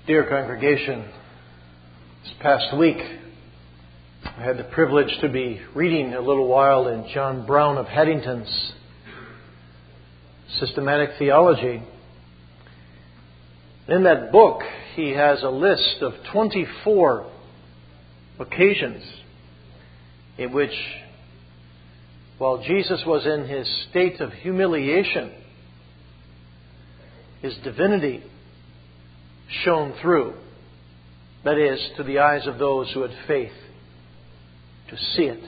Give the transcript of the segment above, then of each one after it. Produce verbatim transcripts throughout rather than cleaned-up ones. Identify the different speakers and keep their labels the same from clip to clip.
Speaker 1: Dear congregation, this past week I had the privilege to be reading a little while in John Brown of Haddington's Systematic Theology. In that book, he has a list of twenty-four occasions in which, while Jesus was in his state of humiliation, his divinity shone through. That is, to the eyes of those who had faith to see it.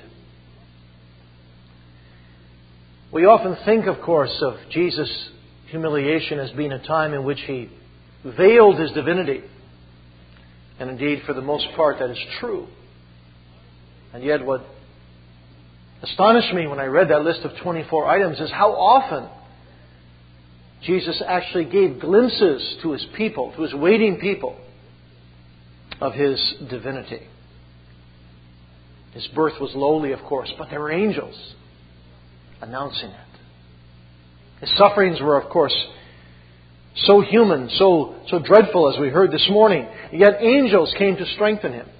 Speaker 1: We often think, of course, of Jesus' humiliation as being a time in which he veiled his divinity. And indeed, for the most part, that is true. And yet what astonished me when I read that list of twenty-four items is how often Jesus actually gave glimpses to his people, to his waiting people, of his divinity. His birth was lowly, of course, but there were angels announcing it. His sufferings were, of course, so human, so, so dreadful, as we heard this morning. Yet angels came to strengthen him.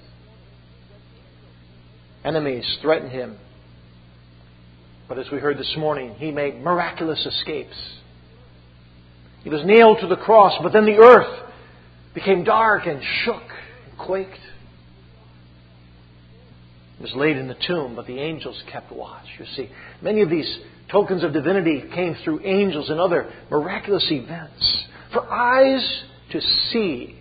Speaker 1: Enemies threatened him. But as we heard this morning, he made miraculous escapes. He was nailed to the cross, but then the earth became dark and shook and quaked. He was laid in the tomb, but the angels kept watch. You see, many of these tokens of divinity came through angels and other miraculous events for eyes to see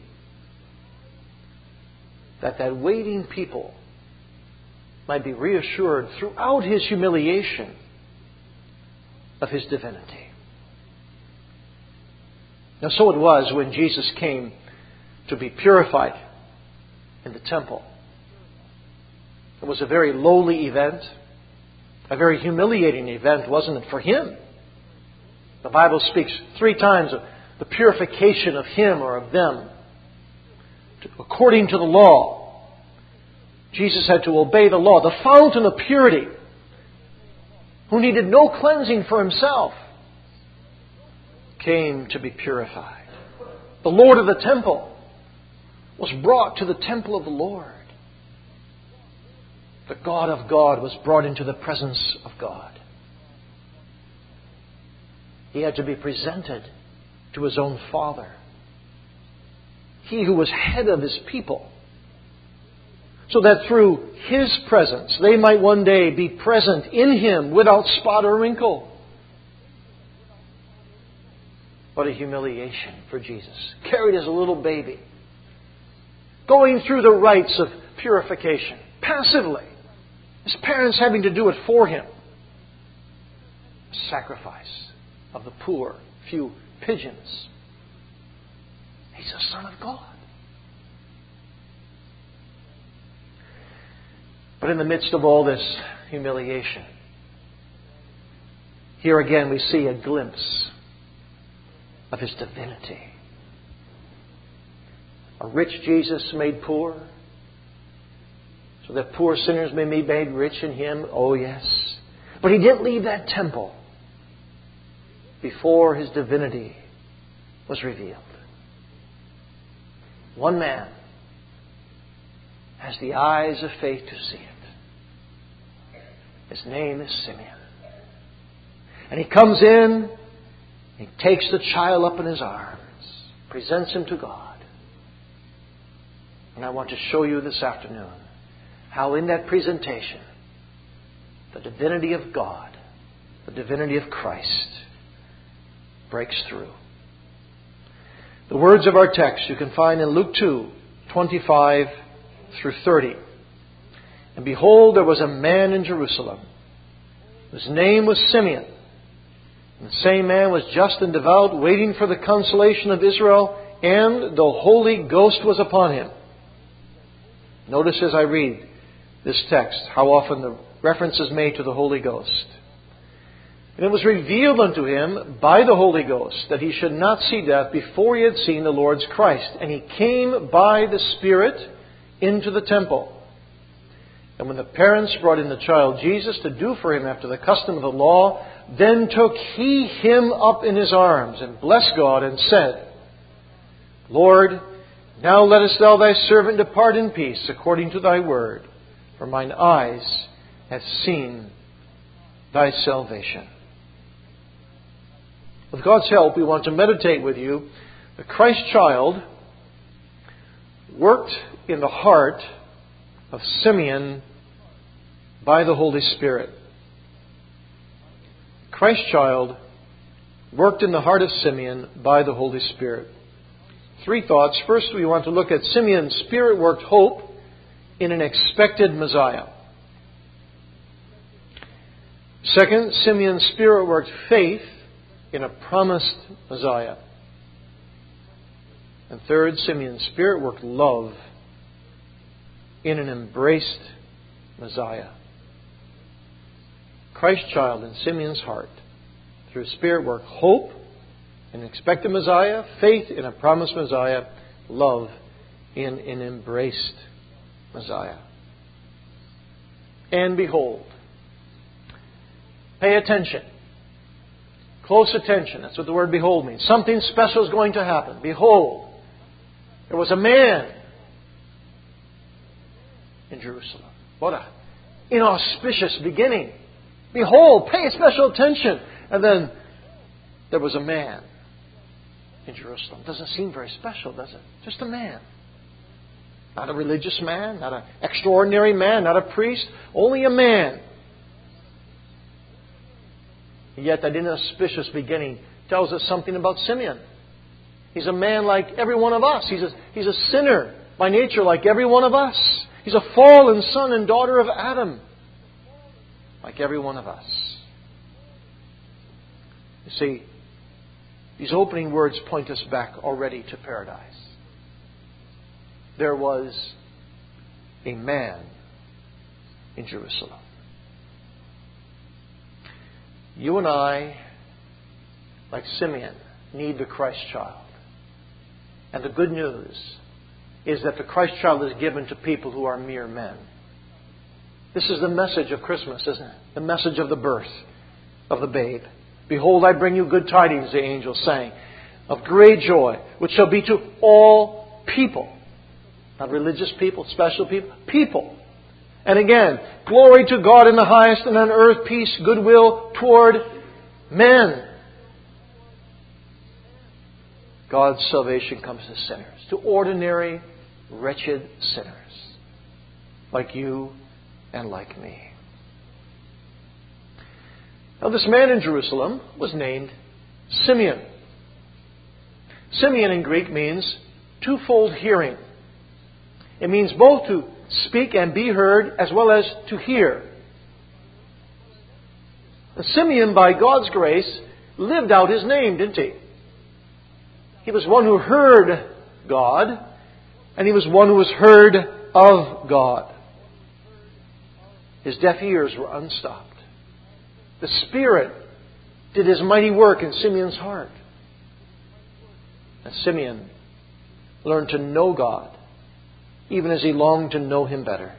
Speaker 1: that that waiting people might be reassured throughout his humiliation of his divinity. Now, so it was when Jesus came to be purified in the temple. It was a very lowly event, a very humiliating event, wasn't it, for him? The Bible speaks three times of the purification of him or of them. According to the law, Jesus had to obey the law, the fountain of purity, who needed no cleansing for himself, came to be purified. The Lord of the temple was brought to the temple of the Lord. The God of God was brought into the presence of God. He had to be presented to his own Father. He who was head of his people. So that through his presence, they might one day be present in him without spot or wrinkle. What a humiliation for Jesus. Carried as a little baby. Going through the rites of purification. Passively. His parents having to do it for him. A sacrifice of the poor, few pigeons. He's a Son of God. But in the midst of all this humiliation, here again we see a glimpse of his divinity. A rich Jesus made poor, so that poor sinners may be made rich in him. Oh yes. But he didn't leave that temple before his divinity was revealed. One man has the eyes of faith to see it. His name is Simeon. And he comes in, he takes the child up in his arms, presents him to God. And I want to show you this afternoon how in that presentation, the divinity of God, the divinity of Christ, breaks through. The words of our text you can find in Luke two, twenty-five through thirty. And behold, there was a man in Jerusalem, whose name was Simeon. And the same man was just and devout, waiting for the consolation of Israel, and the Holy Ghost was upon him. Notice as I read this text how often the reference is made to the Holy Ghost. And it was revealed unto him by the Holy Ghost that he should not see death before he had seen the Lord's Christ. And he came by the Spirit into the temple. And when the parents brought in the child Jesus to do for him after the custom of the law, then took he him up in his arms and blessed God and said, Lord, Now lettest thou thy servant depart in peace, according to thy word. For mine eyes have seen thy salvation. With God's help, we want to meditate with you. The Christ child worked in the heart of Simeon by the Holy Spirit. Christ child worked in the heart of Simeon by the Holy Spirit. Three thoughts. First, we want to look at Simeon's Spirit-worked hope in an expected Messiah. Second, Simeon's Spirit-worked faith in a promised Messiah. And third, Simeon's Spirit-worked love in an embraced Messiah. Christ child in Simeon's heart, through Spirit work, hope in an expected Messiah, faith in a promised Messiah, love in an embraced Messiah. And behold, pay attention. Close attention. That's what the word behold means. Something special is going to happen. Behold, there was a man in Jerusalem. What an inauspicious beginning. Behold, pay special attention. And then there was a man in Jerusalem. Doesn't seem very special, does it? Just a man. Not a religious man, not an extraordinary man, not a priest, only a man. Yet that inauspicious beginning tells us something about Simeon. He's a man like every one of us. He's a, he's a sinner by nature like every one of us. He's a fallen son and daughter of Adam like every one of us. You see, these opening words point us back already to paradise. There was a man in Jerusalem. You and I, like Simeon, need the Christ child. And the good news is that the Christ child is given to people who are mere men. This is the message of Christmas, isn't it? The message of the birth of the babe. Behold, I bring you good tidings, the angel sang, of great joy, which shall be to all people. Not religious people, special people, people. And again, glory to God in the highest, and on earth peace, goodwill toward men. God's salvation comes to sinners, to ordinary, wretched sinners, like you and like me. Now this man in Jerusalem was named Simeon. Simeon in Greek means twofold hearing. It means both to speak and be heard, as well as to hear. And Simeon, by God's grace, lived out his name, didn't he? He was one who heard God, and he was one who was heard of God. His deaf ears were unstopped. The Spirit did His mighty work in Simeon's heart. And Simeon learned to know God, even as he longed to know Him better.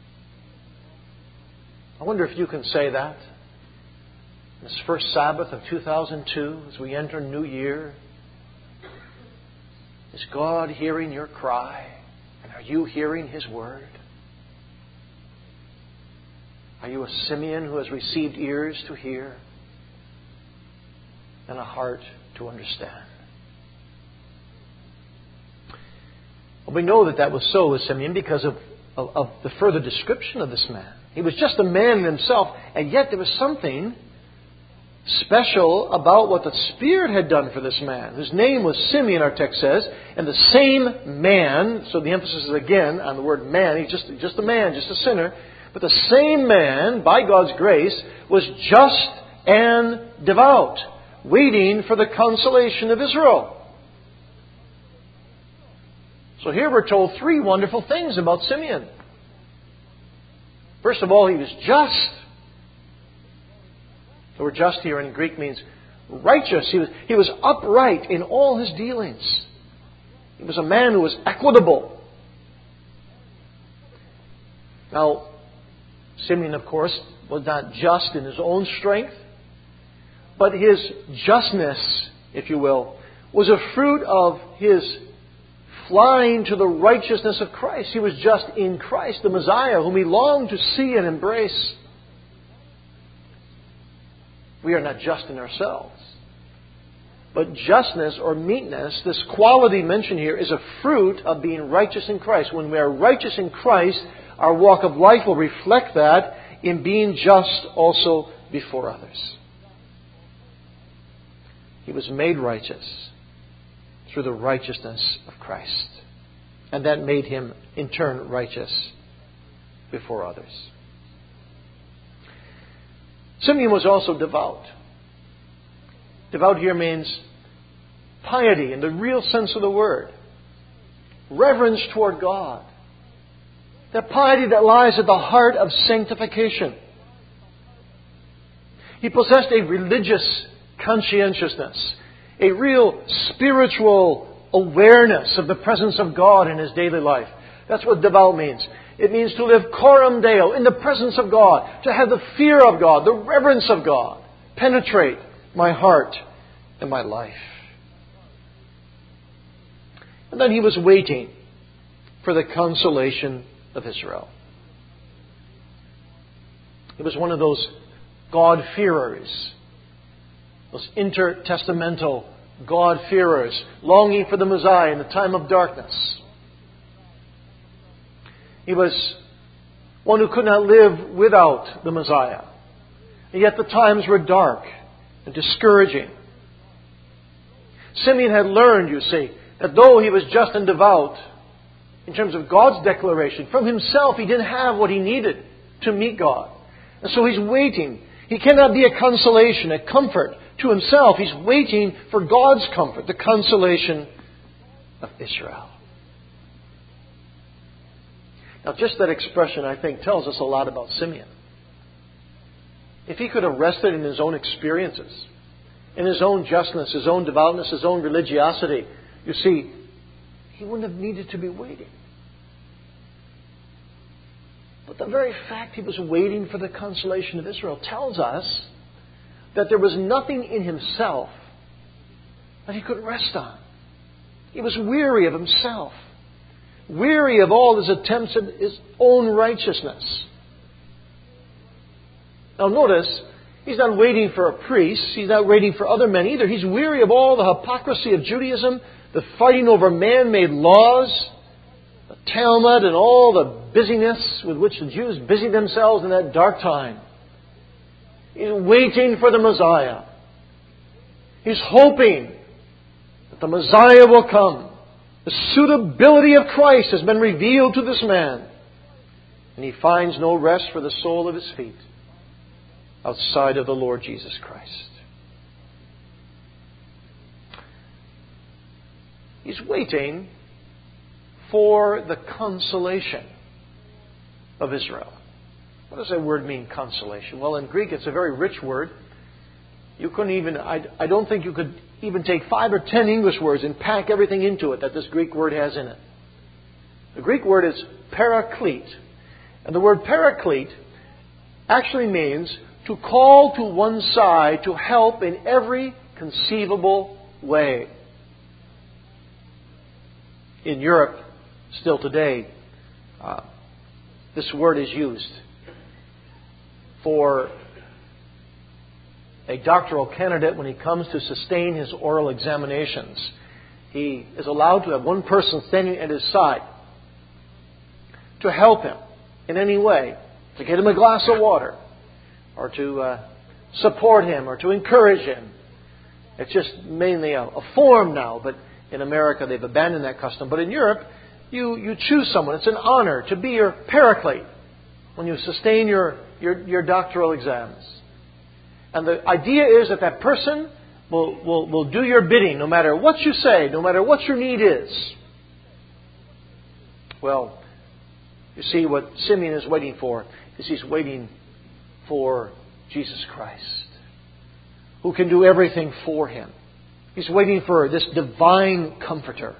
Speaker 1: I wonder if you can say that. This first Sabbath of two thousand two, as we enter a new year, is God hearing your cry? And are you hearing His word? Are you a Simeon who has received ears to hear and a heart to understand? Well, we know that that was so with Simeon because of, of, of the further description of this man. He was just a man in himself, and yet there was something special about what the Spirit had done for this man. His name was Simeon, our text says, and the same man, so the emphasis is again on the word man, he's just, just a man, just a sinner, but the same man, by God's grace, was just and devout, waiting for the consolation of Israel. So here we're told three wonderful things about Simeon. First of all, he was just. The word just here in Greek means righteous. He was, he was upright in all his dealings. He was a man who was equitable. Now, Simeon, of course, was not just in his own strength, but his justness, if you will, was a fruit of his flying to the righteousness of Christ. He was just in Christ, the Messiah, whom he longed to see and embrace. We are not just in ourselves. But justness or meekness, this quality mentioned here, is a fruit of being righteous in Christ. When we are righteous in Christ, our walk of life will reflect that in being just also before others. He was made righteous through the righteousness of Christ. And that made him, in turn, righteous before others. Simeon was also devout. Devout here means piety in the real sense of the word. Reverence toward God. That piety that lies at the heart of sanctification. He possessed a religious conscientiousness, a real spiritual awareness of the presence of God in his daily life. That's what devout means. It means to live coram Deo, in the presence of God, to have the fear of God, the reverence of God, penetrate my heart and my life. And then he was waiting for the consolation of Israel. He was one of those God-fearers, those intertestamental God-fearers, longing for the Messiah in the time of darkness. He was one who could not live without the Messiah. And yet the times were dark and discouraging. Simeon had learned, you see, that though he was just and devout, in terms of God's declaration, from himself he didn't have what he needed to meet God. And so he's waiting. He cannot be a consolation, a comfort to himself. He's waiting for God's comfort, the consolation of Israel. Now, just that expression, I think, tells us a lot about Simeon. If he could have rested in his own experiences, in his own justness, his own devoutness, his own religiosity, you see, he wouldn't have needed to be waiting. But the very fact he was waiting for the consolation of Israel tells us that there was nothing in himself that he could rest on. He was weary of himself, weary of all his attempts at his own righteousness. Now notice, he's not waiting for a priest. He's not waiting for other men either. He's weary of all the hypocrisy of Judaism, the fighting over man-made laws, the Talmud, and all the busyness with which the Jews busied themselves in that dark time. He's waiting for the Messiah. He's hoping that the Messiah will come. The suitability of Christ has been revealed to this man. And he finds no rest for the sole of his feet outside of the Lord Jesus Christ. He's waiting for the consolation of Israel. What does that word mean, consolation? Well, in Greek it's a very rich word. You couldn't even, I, I don't think you could even take five or ten English words and pack everything into it that this Greek word has in it. The Greek word is paraclete. And the word paraclete actually means to call to one side to help in every conceivable way. In Europe, still today, uh, this word is used for a doctoral candidate when he comes to sustain his oral examinations. He is allowed to have one person standing at his side to help him in any way, to get him a glass of water, or to uh, support him, or to encourage him. It's just mainly a, a form now, but in America they've abandoned that custom. But in Europe, you, you choose someone. It's an honor to be your paraclete when you sustain your, your, your doctoral exams. And the idea is that that person will, will, will do your bidding no matter what you say, no matter what your need is. Well, you see what Simeon is waiting for is he's waiting for Jesus Christ, who can do everything for him. He's waiting for this divine comforter,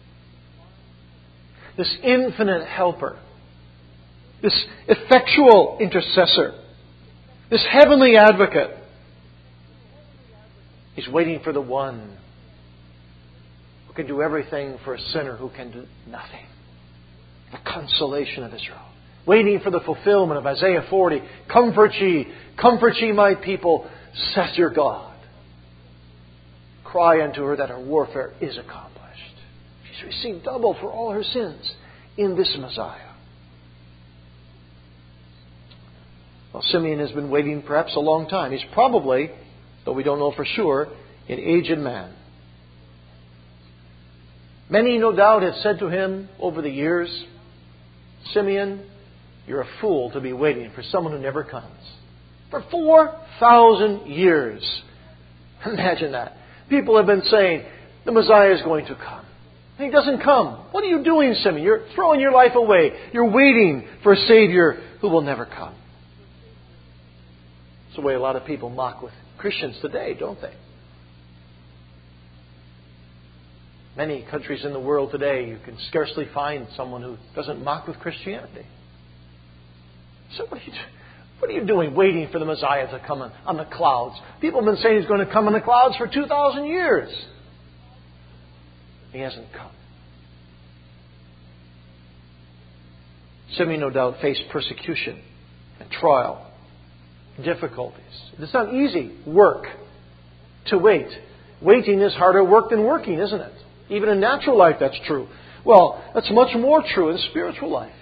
Speaker 1: this infinite helper, this effectual intercessor, this heavenly advocate. He's waiting for the one who can do everything for a sinner who can do nothing. The consolation of Israel. Waiting for the fulfillment of Isaiah forty. Comfort ye, comfort ye my people, saith your God. Cry unto her that her warfare is accomplished. She's received double for all her sins in this Messiah. Well, Simeon has been waiting perhaps a long time. He's probably, though we don't know for sure, an aged man. Many, no doubt, have said to him over the years, Simeon, you're a fool to be waiting for someone who never comes. For four thousand years. Imagine that. People have been saying, the Messiah is going to come. And He doesn't come. What are you doing, Simeon? You're throwing your life away. You're waiting for a Savior who will never come. It's the way a lot of people mock with Christians today, don't they? Many countries in the world today, you can scarcely find someone who doesn't mock with Christianity. So what are you, what are you doing waiting for the Messiah to come on, on the clouds? People have been saying He's going to come on the clouds for two thousand years. He hasn't come. Simeon, no doubt, faced persecution and trial, difficulties. It's not easy work to wait. Waiting is harder work than working, isn't it? Even in natural life, that's true. Well, that's much more true in spiritual life.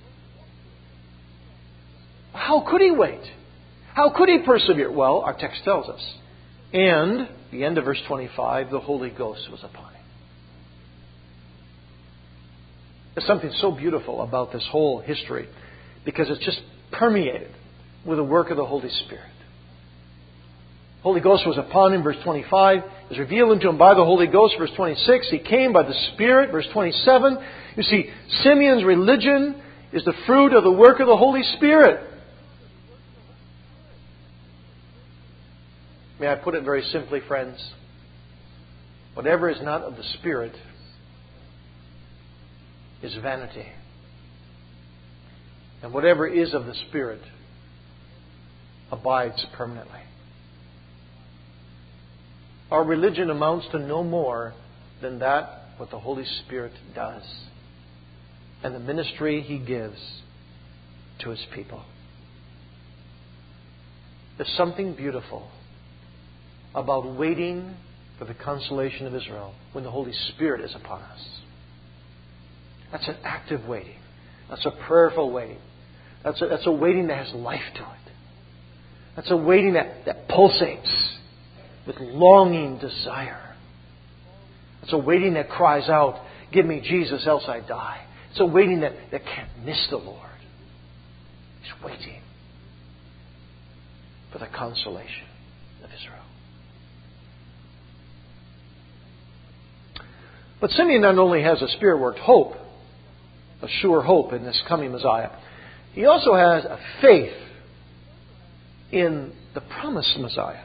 Speaker 1: How could he wait? How could he persevere? Well, our text tells us. And, the end of verse twenty-five, the Holy Ghost was upon him. There's something so beautiful about this whole history because it's just permeated with the work of the Holy Spirit. Holy Ghost was upon him, verse twenty-five. It was revealed unto him by the Holy Ghost, verse twenty-six. He came by the Spirit, verse twenty-seven. You see, Simeon's religion is the fruit of the work of the Holy Spirit. May I put it very simply, friends? Whatever is not of the Spirit is vanity. And whatever is of the Spirit abides permanently. Our religion amounts to no more than that what the Holy Spirit does and the ministry He gives to His people. There's something beautiful about waiting for the consolation of Israel when the Holy Spirit is upon us. That's an active waiting. That's a prayerful waiting. That's a, that's a waiting that has life to it. That's a waiting that, that pulsates with longing desire. It's a waiting that cries out, give me Jesus, else I die. It's a waiting that, that can't miss the Lord. He's waiting for the consolation of Israel. But Simeon not only has a Spirit-worked hope, a sure hope in this coming Messiah, he also has a faith in the promised Messiah.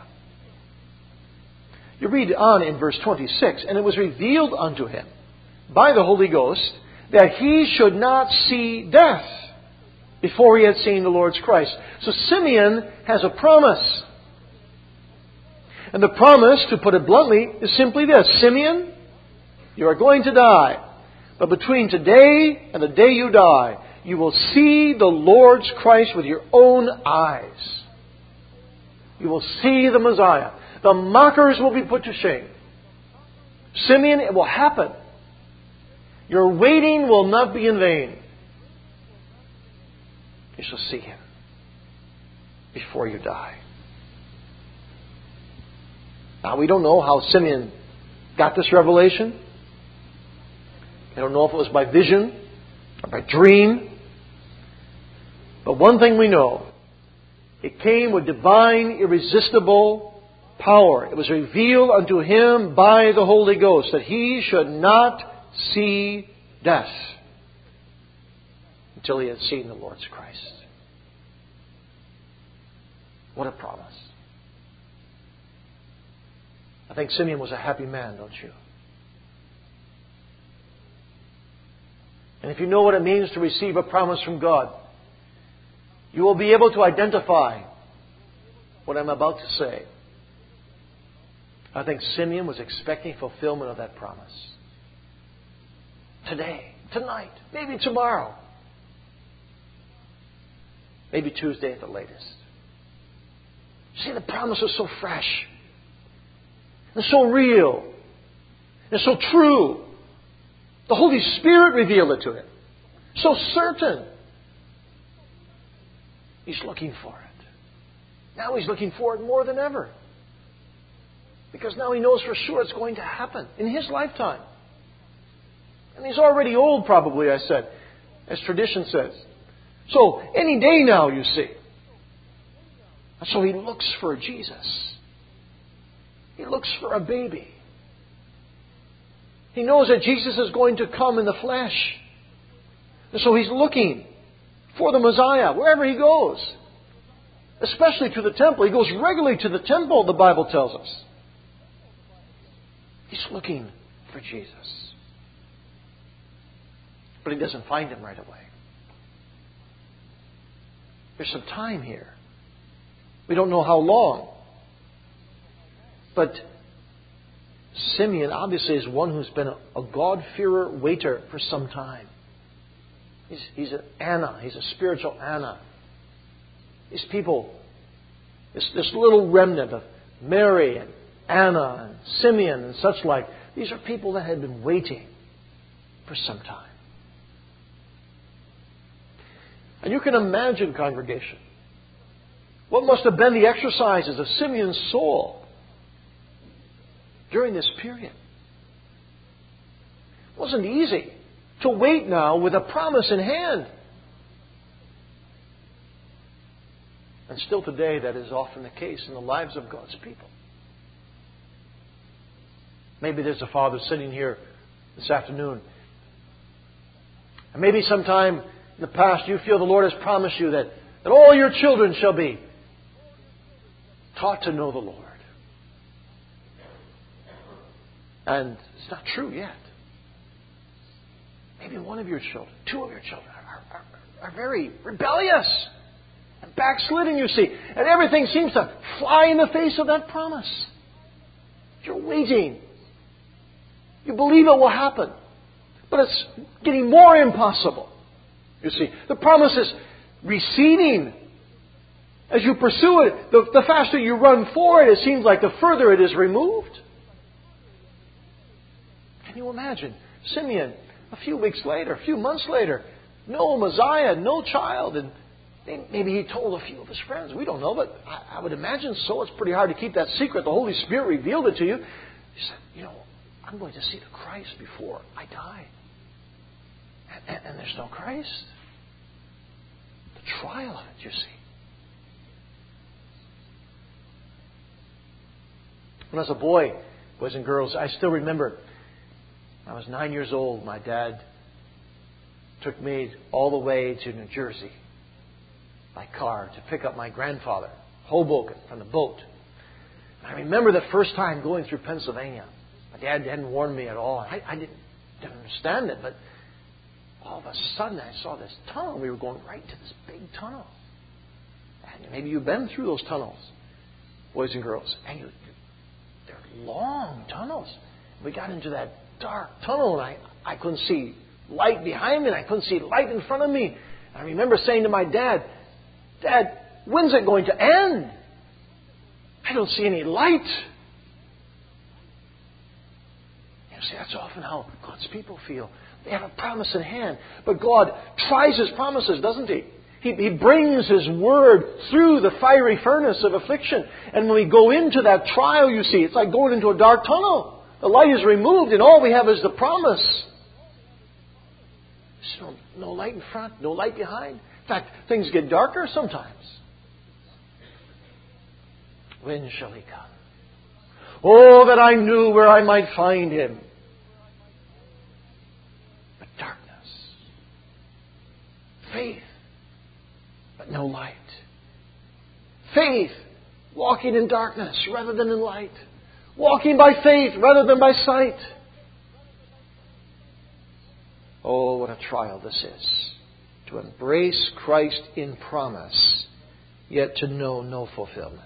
Speaker 1: You read on in verse twenty-six, and it was revealed unto him by the Holy Ghost that he should not see death before he had seen the Lord's Christ. So Simeon has a promise. And the promise, to put it bluntly, is simply this. Simeon, you are going to die. But between today and the day you die, you will see the Lord's Christ with your own eyes. You will see the Messiah. The mockers will be put to shame. Simeon, it will happen. Your waiting will not be in vain. You shall see Him before you die. Now, we don't know how Simeon got this revelation. I don't know if it was by vision or by dream. But one thing we know, it came with divine, irresistible power. It was revealed unto him by the Holy Ghost that he should not see death until he had seen the Lord's Christ. What a promise. I think Simeon was a happy man, don't you? And if you know what it means to receive a promise from God, you will be able to identify what I'm about to say. I think Simeon was expecting fulfillment of that promise. today, tonight, maybe tomorrow, maybe Tuesday at the latest. See, the promise is so fresh, and so real, and so true. The Holy Spirit revealed it to him. So certain. He's looking for it. Now he's looking for it more than ever. Because now he knows for sure it's going to happen in his lifetime. And he's already old, probably, I said, as tradition says. So, any day now, you see. And so he looks for Jesus. He looks for a baby. He knows that Jesus is going to come in the flesh. And so he's looking for the Messiah wherever he goes. Especially to the temple. He goes regularly to the temple, the Bible tells us. He's looking for Jesus. But he doesn't find him right away. There's some time here. We don't know how long. But Simeon obviously is one who's been a, a God-fearer waiter for some time. He's, he's an Anna. He's a spiritual Anna. These people, this, this little remnant of Mary and Anna and Simeon and such like, these are people that had been waiting for some time. And you can imagine, congregation, what must have been the exercises of Simeon's soul during this period. It wasn't easy to wait now with a promise in hand. And still today, that is often the case in the lives of God's people. Maybe there's a father sitting here this afternoon. And maybe sometime in the past you feel the Lord has promised you that, that all your children shall be taught to know the Lord. And it's not true yet. Maybe one of your children, two of your children are, are, are very rebellious and backsliding, you see. And everything seems to fly in the face of that promise. You're waiting. You believe it will happen. But it's getting more impossible. You see, the promise is receding. As you pursue it, the, the faster you run for it, it seems like the further it is removed. Can you imagine? Simeon, a few weeks later, a few months later, no Messiah, no child. And maybe he told a few of his friends. We don't know, but I, I would imagine so. It's pretty hard to keep that secret. The Holy Spirit revealed it to you. He said, you know, I'm going to see the Christ before I die. And, and, and there's no Christ. The trial of it, you see. When I was a boy, boys and girls, I still remember when I was nine years old, my dad took me all the way to New Jersey by car to pick up my grandfather, Hoboken, from the boat. And I remember the first time going through Pennsylvania. My dad hadn't warned me at all. I, I didn't, didn't understand it, but all of a sudden I saw this tunnel. We were going right to this big tunnel. And maybe you've been through those tunnels, boys and girls. And you, they're long tunnels. We got into that dark tunnel, and I, I couldn't see light behind me, and I couldn't see light in front of me. And I remember saying to my dad, Dad, when's it going to end? I don't see any light. You see, that's often how God's people feel. They have a promise in hand, but God tries His promises, doesn't He? He, he brings His Word through the fiery furnace of affliction. And when we go into that trial, you see, it's like going into a dark tunnel. The light is removed and all we have is the promise. There's no, no light in front, no light behind. In fact, things get darker sometimes. When shall He come? Oh, that I knew where I might find Him. But darkness. Faith. But no light. Faith, walking in darkness rather than in light. Walking by faith rather than by sight. Oh, what a trial this is. To embrace Christ in promise, yet to know no fulfillment.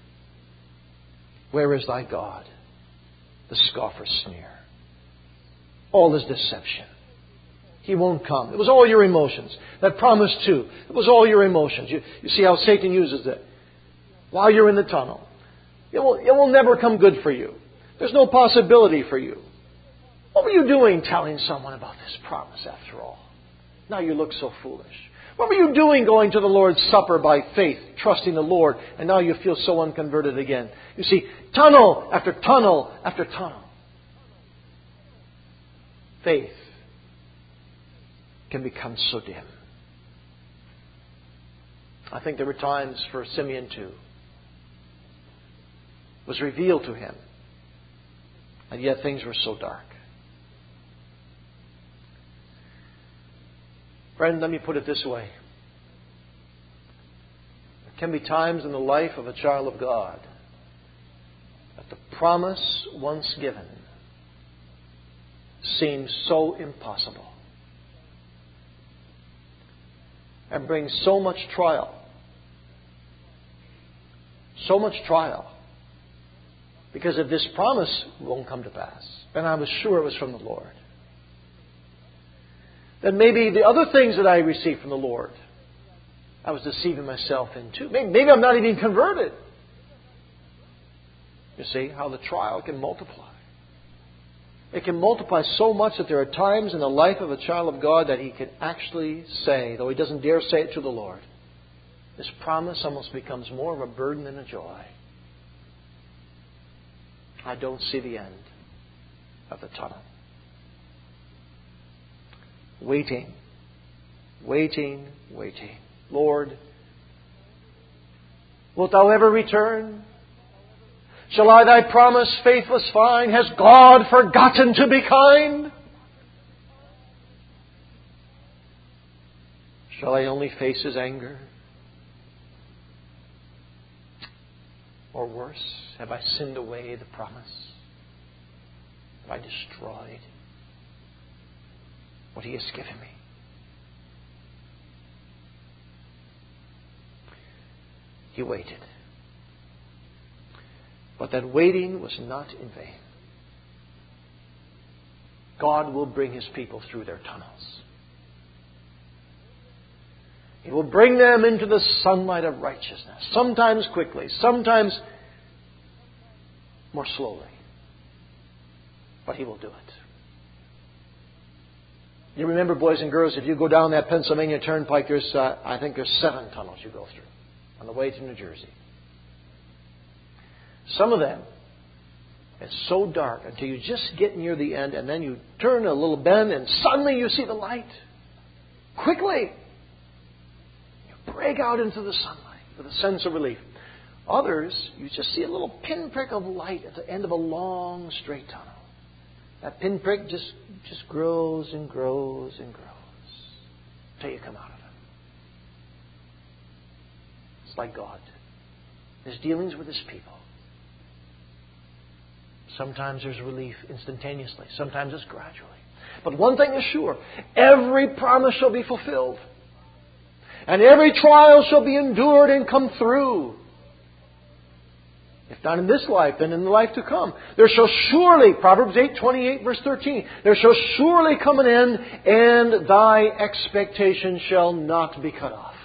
Speaker 1: Where is thy God? The scoffer's sneer. All is deception. He won't come. It was all your emotions. That promise too. It was all your emotions. You, you see how Satan uses it. While you're in the tunnel. It will, it will never come good for you. There's no possibility for you. What were you doing telling someone about this promise after all? Now you look so foolish. What were you doing going to the Lord's Supper by faith, trusting the Lord, and now you feel so unconverted again? You see, tunnel after tunnel after tunnel. Faith can become so dim. I think there were times for Simeon too. It was revealed to him, and yet things were so dark. Friend, let me put it this way. There can be times in the life of a child of God that the promise once given seems so impossible and brings so much trial. So much trial. Because if this promise won't come to pass, and I was sure it was from the Lord, then maybe the other things that I received from the Lord, I was deceiving myself in too. Maybe, maybe I'm not even converted. You see how the trial can multiply. It can multiply so much that there are times in the life of a child of God that he can actually say, though he doesn't dare say it to the Lord, this promise almost becomes more of a burden than a joy. I don't see the end of the tunnel. Waiting, waiting, waiting. Lord, wilt Thou ever return? Shall I Thy promise faithless find? Has God forgotten to be kind? Shall I only face His anger? Or worse, have I sinned away the promise? Have I destroyed what He has given me? He waited. But that waiting was not in vain. God will bring His people through their tunnels. He will bring them into the sunlight of righteousness. Sometimes quickly, sometimes more slowly. But He will do it. You remember, boys and girls, if you go down that Pennsylvania Turnpike, there's, uh, I think there's seven tunnels you go through on the way to New Jersey. Some of them, it's so dark until you just get near the end, and then you turn a little bend and suddenly you see the light. Quickly. You break out into the sunlight with a sense of relief. Others, you just see a little pinprick of light at the end of a long, straight tunnel. That pinprick just, just grows and grows and grows until you come out of it. It's like God. His dealings with His people. Sometimes there's relief instantaneously. Sometimes it's gradually. But one thing is sure. Every promise shall be fulfilled. And every trial shall be endured and come through. If not in this life, then in the life to come. There shall surely, Proverbs eight twenty-eight, verse thirteen, there shall surely come an end, and thy expectation shall not be cut off.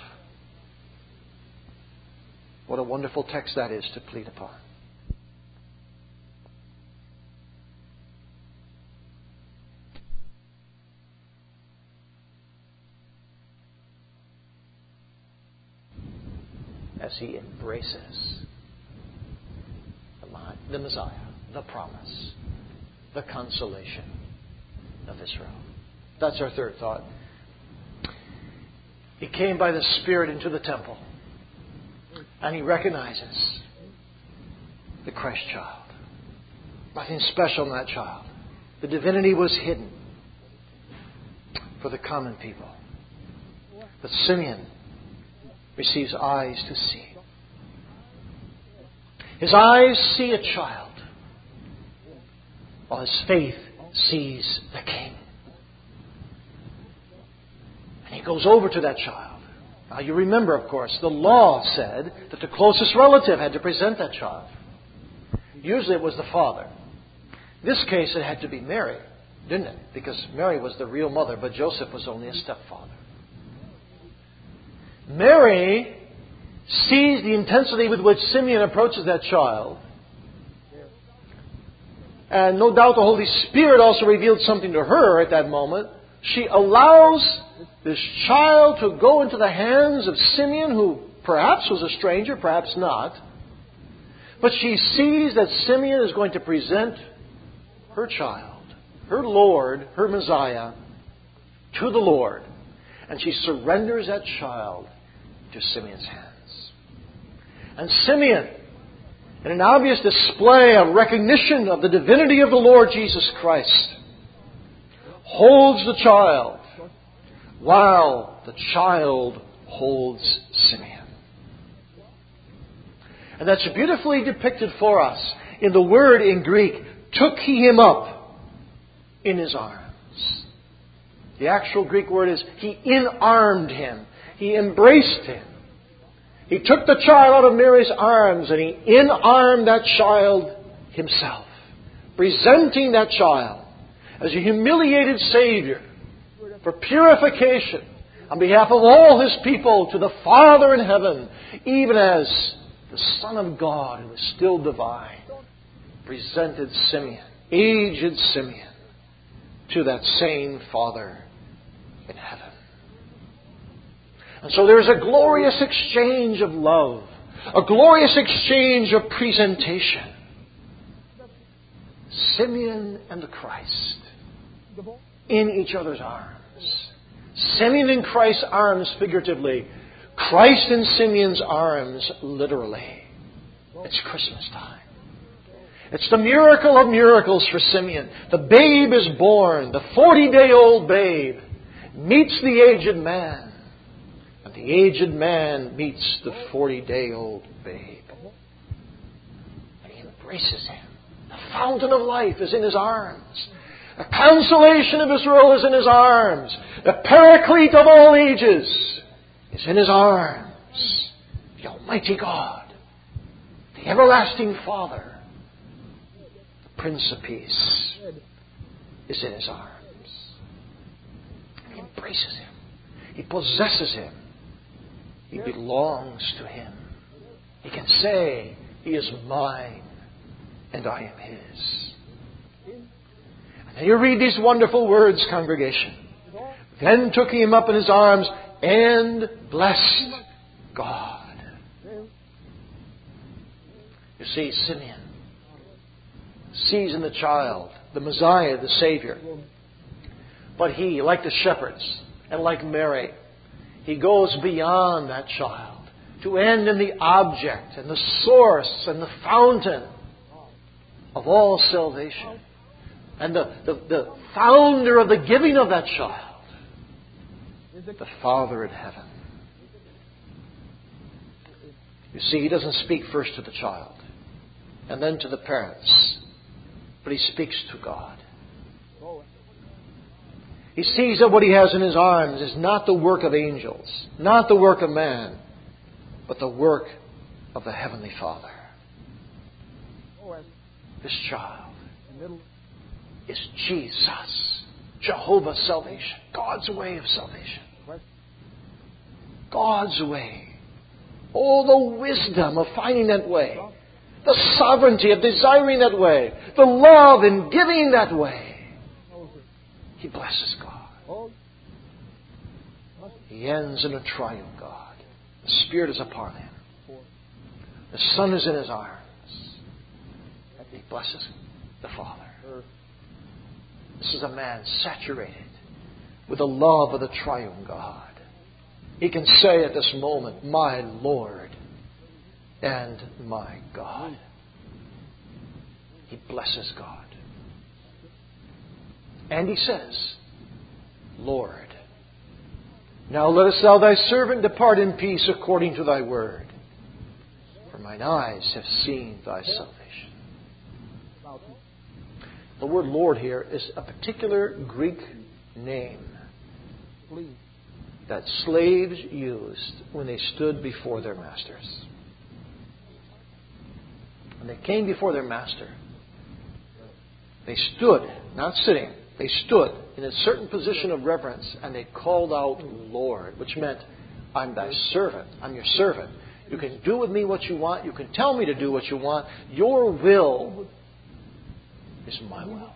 Speaker 1: What a wonderful text that is to plead upon. As he embraces the Messiah, the promise, the consolation of Israel. That's our third thought. He came by the Spirit into the temple, and he recognizes the Christ child. Nothing special in that child. The divinity was hidden for the common people. But Simeon receives eyes to see. His eyes see a child, while his faith sees the King. And he goes over to that child. Now you remember, of course, the law said that the closest relative had to present that child. Usually it was the father. In this case, it had to be Mary. Didn't it? Because Mary was the real mother, but Joseph was only a stepfather. Mary sees the intensity with which Simeon approaches that child. And no doubt the Holy Spirit also revealed something to her at that moment. She allows this child to go into the hands of Simeon, who perhaps was a stranger, perhaps not. But she sees that Simeon is going to present her child, her Lord, her Messiah, to the Lord. And she surrenders that child to Simeon's hands. And Simeon, in an obvious display of recognition of the divinity of the Lord Jesus Christ, holds the child while the child holds Simeon. And that's beautifully depicted for us in the word in Greek, took he him up in his arms. The actual Greek word is, he in-armed him. He embraced him. He took the child out of Mary's arms and he in-armed that child himself, presenting that child as a humiliated Savior for purification on behalf of all His people to the Father in heaven, even as the Son of God, who is still divine, presented Simeon, aged Simeon, to that same Father in heaven. And so there's a glorious exchange of love, a glorious exchange of presentation. Simeon and the Christ in each other's arms. Simeon in Christ's arms figuratively, Christ in Simeon's arms literally. It's Christmas time. It's the miracle of miracles for Simeon. The babe is born. The forty-day-old babe meets the aged man. And the aged man meets the forty-day-old babe. And he embraces him. The fountain of life is in his arms. The consolation of Israel is in his arms. The paraclete of all ages is in his arms. The Almighty God, the everlasting Father, the Prince of Peace, is in his arms. He embraces him. He possesses him. He belongs to him. He can say, he is mine and I am his. And then you read these wonderful words, congregation. Then took he him up in his arms and blessed God. You see, Simeon sees in the child the Messiah, the Savior. But he, like the shepherds and like Mary, he goes beyond that child to end in the object and the source and the fountain of all salvation. And the, the, the founder of the giving of that child, the Father in heaven. You see, he doesn't speak first to the child and then to the parents, but he speaks to God. He sees that what he has in his arms is not the work of angels, not the work of man, but the work of the Heavenly Father. This child is Jesus, Jehovah's salvation, God's way of salvation. God's way. Oh, the wisdom of finding that way. The sovereignty of desiring that way. The love in giving that way. He blesses God. He ends in a triune God. The Spirit is upon him. The Son is in his arms. He blesses the Father. This is a man saturated with the love of the triune God. He can say at this moment, my Lord and my God. He blesses God. And he says, Lord, now lettest thou thy servant depart in peace according to thy word. For mine eyes have seen thy salvation. The word Lord here is a particular Greek name that slaves used when they stood before their masters. When they came before their master, they stood, not sitting, They stood in a certain position of reverence and they called out, Lord, which meant, I'm thy servant. I'm your servant. You can do with me what you want. You can tell me to do what you want. Your will is my will.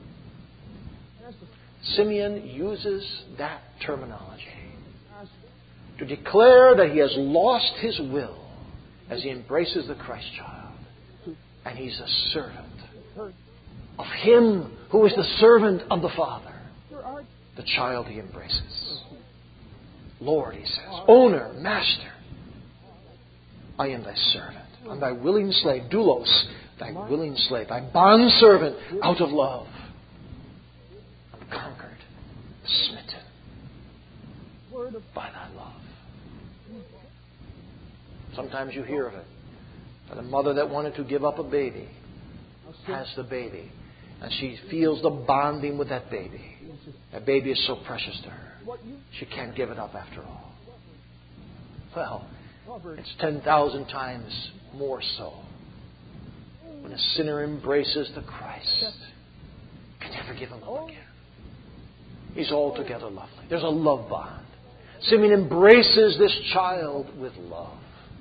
Speaker 1: Simeon uses that terminology to declare that he has lost his will as he embraces the Christ child. And he's a servant of Him who is the servant of the Father. The child he embraces. Lord, he says, owner, master, I am thy servant. I'm thy willing slave, doulos, thy willing slave, thy bondservant out of love. I'm conquered, smitten by thy love. Sometimes you hear of it. That a mother that wanted to give up a baby has the baby. And she feels the bonding with that baby. That baby is so precious to her. She can't give it up after all. Well, it's ten thousand times more so when a sinner embraces the Christ. Can never give him up again. He's altogether lovely. There's a love bond. Simeon embraces this child with love.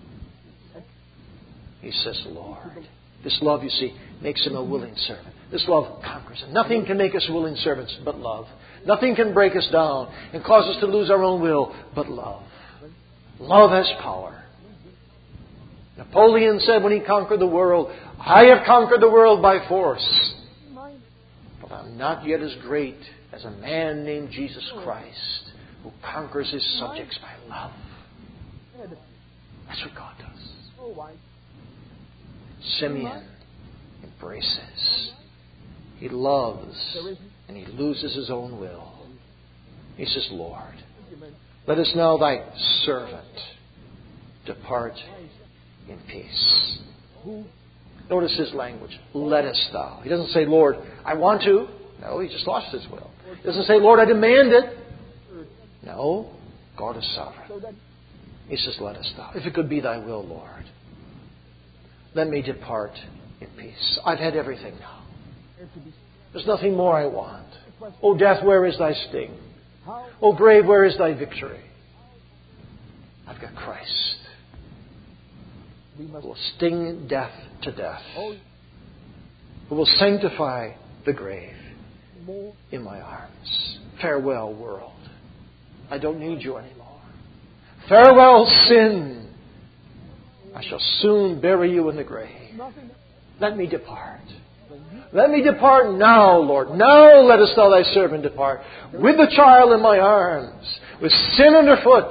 Speaker 1: He says, Lord. This love, you see, makes him a willing servant. This love conquers him. Nothing can make us willing servants but love. Nothing can break us down and cause us to lose our own will but love. Love has power. Napoleon said when he conquered the world, I have conquered the world by force. But I'm not yet as great as a man named Jesus Christ who conquers his subjects by love. That's what God does. Simeon embraces. He loves and he loses his own will. He says, Lord, let us now thy servant depart in peace. Notice his language. Lettest thou. He doesn't say, Lord, I want to. No, he just lost his will. He doesn't say, Lord, I demand it. No, God is sovereign. He says, lettest thou. If it could be thy will, Lord, let me depart in peace. I've had everything now. There's nothing more I want. O death, where is thy sting? O grave, where is thy victory? I've got Christ, who will sting death to death, who will sanctify the grave in my arms. Farewell, world. I don't need you anymore. Farewell, sin. I shall soon bury you in the grave. Let me depart. Let me depart now, Lord. Now lettest thou thy servant depart. With the child in my arms. With sin underfoot.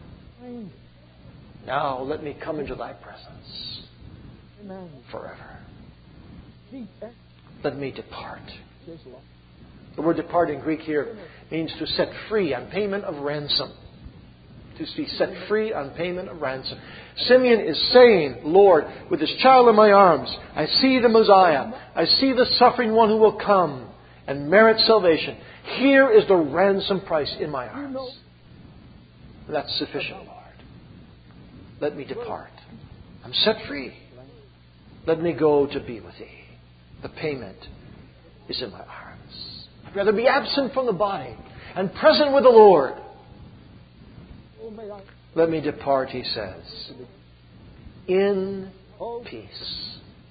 Speaker 1: Now let me come into thy presence. Forever. Let me depart. The word depart in Greek here means to set free on payment of ransom. To be set free on payment of ransom. Simeon is saying, Lord, with this child in my arms, I see the Messiah. I see the suffering one who will come and merit salvation. Here is the ransom price in my arms. That's sufficient, Lord. Let me depart. I'm set free. Let me go to be with Thee. The payment is in my arms. I'd rather be absent from the body and present with the Lord. Let me depart, he says, in peace.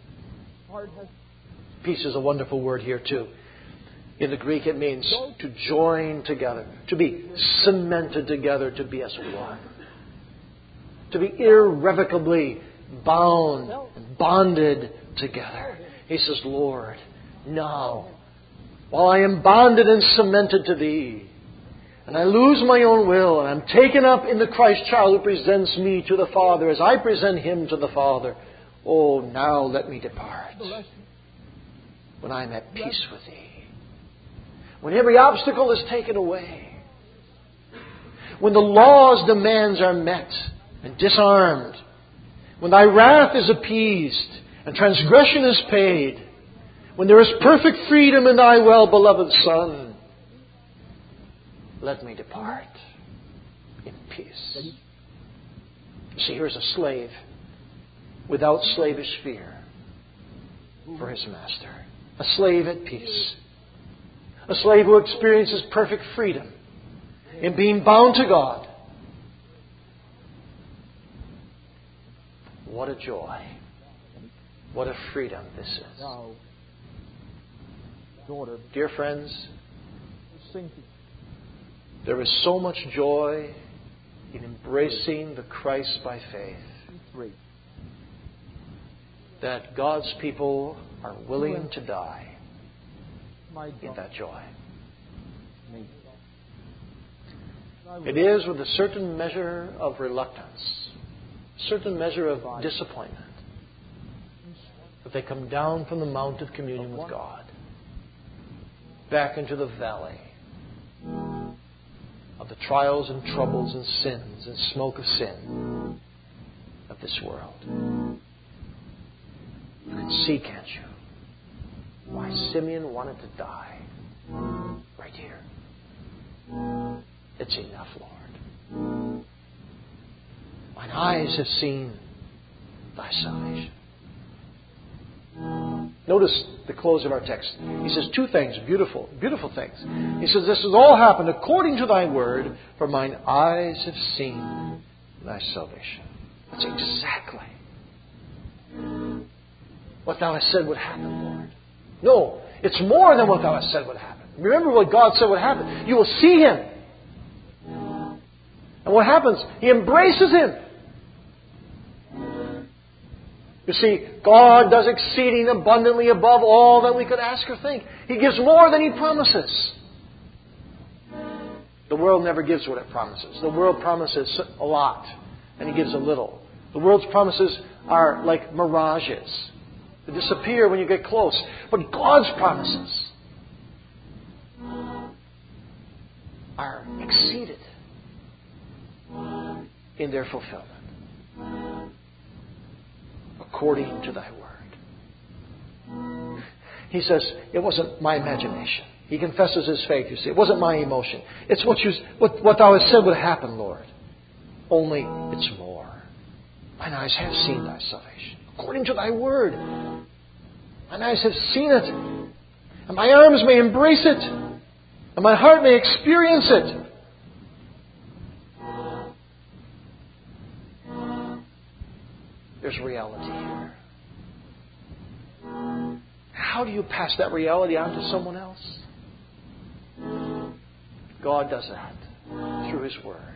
Speaker 1: Peace is a wonderful word here too. In the Greek it means to join together, to be cemented together, to be as one. To be irrevocably bound and bonded together. He says, Lord, now, while I am bonded and cemented to Thee, and I lose my own will, and I'm taken up in the Christ child who presents me to the Father as I present Him to the Father. Oh, now let me depart. When I'm at peace with Thee. When every obstacle is taken away. When the law's demands are met and disarmed. When Thy wrath is appeased and transgression is paid. When there is perfect freedom in Thy well-beloved Son. Let me depart in peace. See, here's a slave without slavish fear for his master. A slave at peace. A slave who experiences perfect freedom in being bound to God. What a joy. What a freedom this is. Dear friends, there is so much joy in embracing the Christ by faith that God's people are willing to die in that joy. It is with a certain measure of reluctance, a certain measure of disappointment, that they come down from the mount of communion with God back into the valley of the trials and troubles and sins and smoke of sin of this world. You can see, can't you, why Simeon wanted to die right here. It's enough, Lord. Mine eyes have seen thy salvation. Notice the close of our text. He says two things, beautiful, beautiful things. He says, this has all happened according to thy word, for mine eyes have seen thy salvation. That's exactly what thou hast said would happen, Lord. No, it's more than what thou hast said would happen. Remember what God said would happen. You will see Him. And what happens? He embraces Him. You see, God does exceeding abundantly above all that we could ask or think. He gives more than He promises. The world never gives what it promises. The world promises a lot, and He gives a little. The world's promises are like mirages. They disappear when you get close. But God's promises are exceeded in their fulfillment. According to thy word. He says, it wasn't my imagination. He confesses his faith, you see. It wasn't my emotion. It's what, you, what, what thou hast said would happen, Lord. Only it's more. Mine eyes have seen thy salvation. According to thy word. Mine eyes have seen it. And my arms may embrace it. And my heart may experience it. There's reality here. How do you pass that reality on to someone else? God does that through His Word.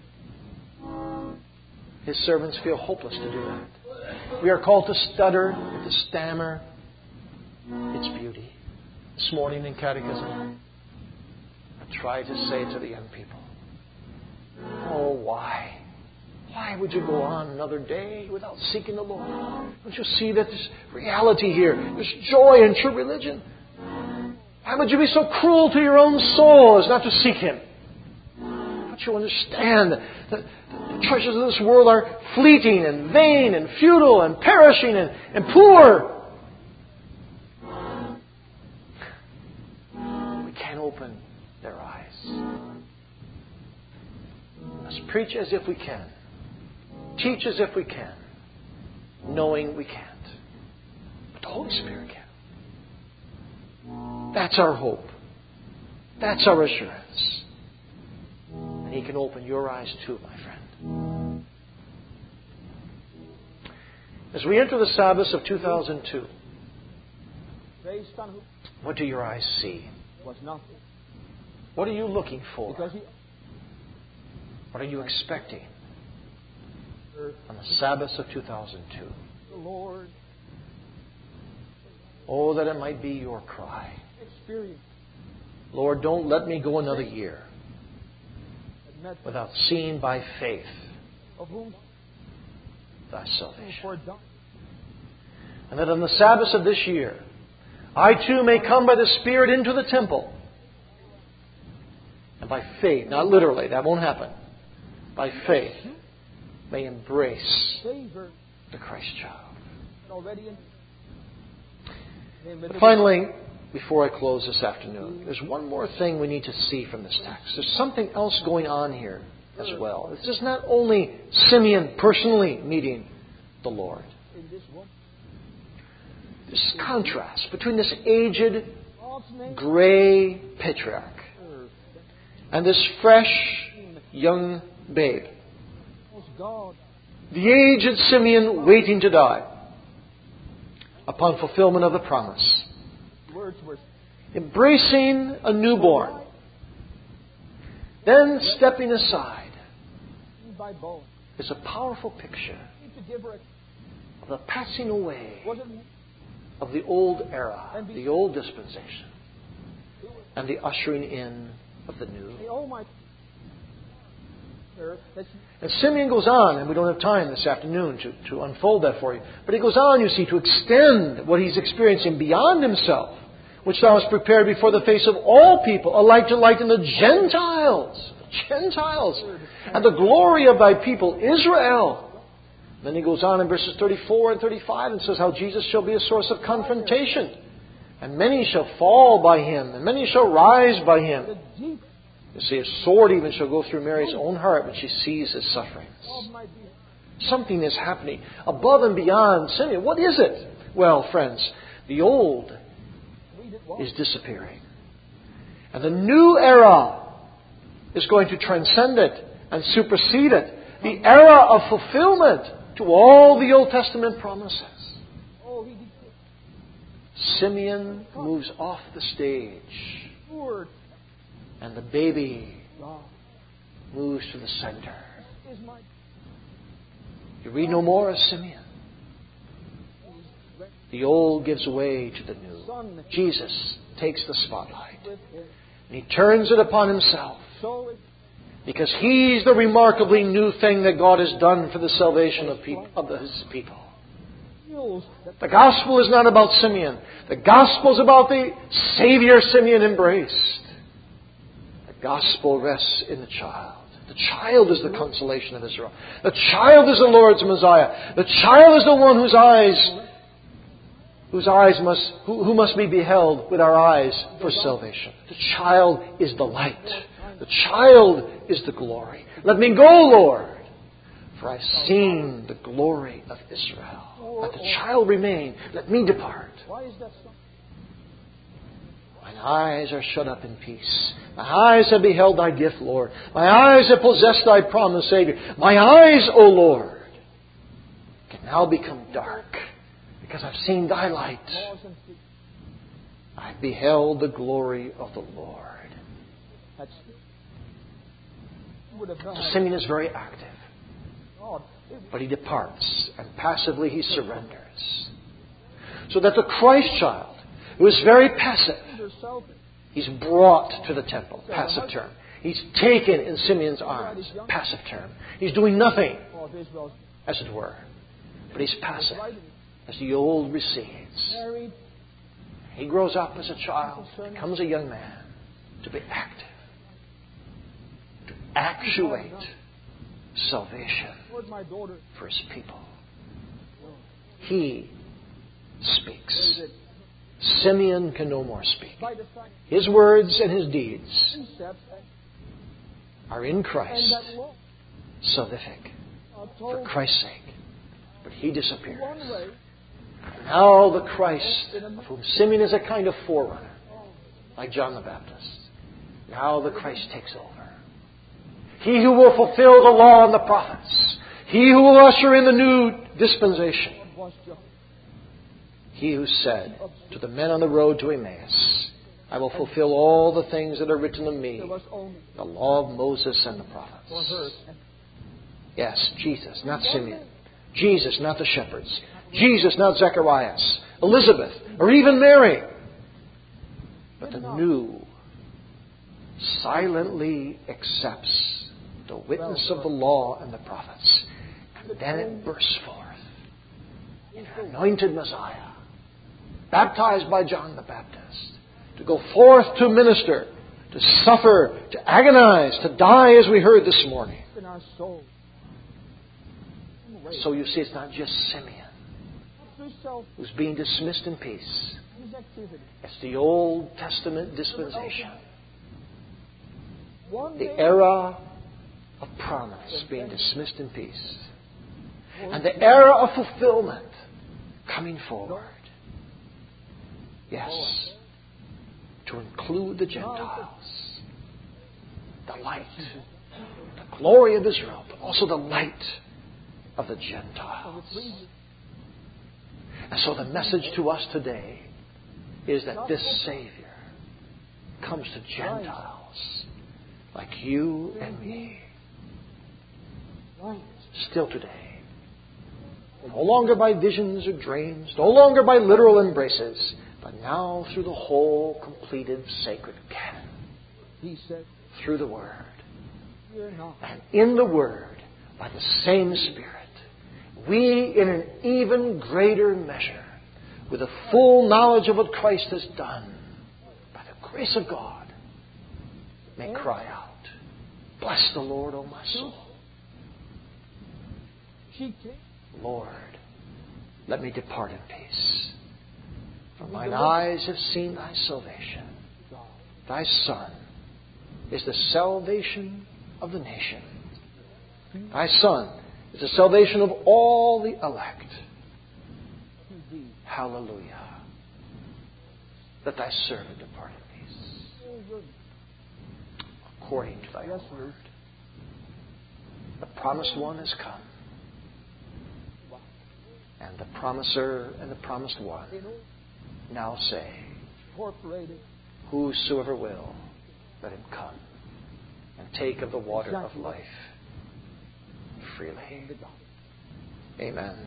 Speaker 1: His servants feel hopeless to do that. We are called to stutter and to stammer its beauty. This morning in Catechism, I tried to say to the young people, oh, why? Why would you go on another day without seeking the Lord? Don't you see that there's reality here? There's joy in true religion. Why would you be so cruel to your own soul as not to seek Him? Don't you understand that the treasures of this world are fleeting and vain and futile and perishing and, and poor? We can't open their eyes. Let's preach as if we can. Teach as if we can, knowing we can't. But the Holy Spirit can. That's our hope. That's our assurance. And He can open your eyes too, my friend. As we enter the Sabbath of two thousand two, what do your eyes see? What are you looking for? What are you expecting on the Sabbath of two thousand two? Oh, that it might be your cry. Lord, don't let me go another year without seeing by faith thy salvation. And that on the Sabbath of this year, I too may come by the Spirit into the temple. And by faith, not literally, that won't happen. By faith, may embrace the Christ child. But finally, before I close this afternoon, there's one more thing we need to see from this text. There's something else going on here as well. This is not only Simeon personally meeting the Lord. This contrast between this aged gray patriarch and this fresh young babe. The aged Simeon waiting to die upon fulfillment of the promise. Embracing a newborn. Then stepping aside is a powerful picture of the passing away of the old era, the old dispensation, and the ushering in of the new. And Simeon goes on, and we don't have time this afternoon to, to unfold that for you, but he goes on, you see, to extend what he's experiencing beyond himself, which thou hast prepared before the face of all people, a light to lighten the Gentiles, the Gentiles, and the glory of thy people, Israel. Then he goes on in verses thirty-four and thirty-five and says how Jesus shall be a source of confrontation. And many shall fall by him, and many shall rise by him. You see, a sword even shall go through Mary's own heart when she sees his sufferings. Something is happening above and beyond Simeon. What is it? Well, friends, the old is disappearing. And the new era is going to transcend it and supersede it. The era of fulfillment to all the Old Testament promises. Simeon moves off the stage. And the baby moves to the center. You read no more of Simeon. The old gives way to the new. Jesus takes the spotlight. And He turns it upon Himself. Because He's the remarkably new thing that God has done for the salvation of, people, of His people. The gospel is not about Simeon. The gospel is about the Savior Simeon embraced. The gospel rests in the child. The child is the consolation of Israel. The child is the Lord's Messiah. The child is the one whose eyes, whose eyes must, who, who must be beheld with our eyes for salvation. The child is the light. The child is the glory. Let me go, Lord, for I've seen the glory of Israel. Let the child remain. Let me depart. Mine eyes are shut up in peace. My eyes have beheld Thy gift, Lord. My eyes have possessed Thy promised Savior. My eyes, O Lord, can now become dark because I've seen Thy light. I've beheld the glory of the Lord. So Simeon is very active. But he departs, and passively he surrenders. So that the Christ child, who is very passive, he's brought to the temple, passive term. He's taken in Simeon's arms, passive term. He's doing nothing, as it were. But he's passive, as the old recedes. He grows up as a child, becomes a young man, to be active, to actuate salvation for His people. He speaks. Simeon can no more speak. His words and his deeds are in Christ, salvific, for Christ's sake. But he disappears. Now the Christ, of whom Simeon is a kind of forerunner, like John the Baptist, now the Christ takes over. He who will fulfill the law and the prophets. He who will usher in the new dispensation. He who said to the men on the road to Emmaus, I will fulfill all the things that are written of me, the law of Moses and the prophets. Yes, Jesus, not Simeon. Jesus, not the shepherds. Jesus, not Zacharias, Elizabeth, or even Mary. But the new silently accepts the witness of the law and the prophets. And then it bursts forth in an anointed Messiah, baptized by John the Baptist, to go forth to minister, to suffer, to agonize, to die, as we heard this morning. So you see, it's not just Simeon who's being dismissed in peace. It's the Old Testament dispensation. The era of promise being dismissed in peace. And the era of fulfillment coming forward. Yes. to include the Gentiles. The light, the glory of Israel, but also the light of the Gentiles. And so the message to us today is that this Savior comes to Gentiles like you and me. Still today. No longer by visions or dreams, no longer by literal embraces, but now through the whole completed sacred canon. He said, through the Word. And in the Word, by the same Spirit, we, in an even greater measure, with a full knowledge of what Christ has done, by the grace of God, may cry out, bless the Lord, O my soul. Lord, let me depart in peace. For mine eyes have seen Thy salvation. Thy Son is the salvation of the nation. Thy Son is the salvation of all the elect. Hallelujah. Let Thy servant depart in peace. According to Thy word. The promised one has come. And the promiser and the promised one now say, whosoever will, let him come and take of the water of life freely. Amen.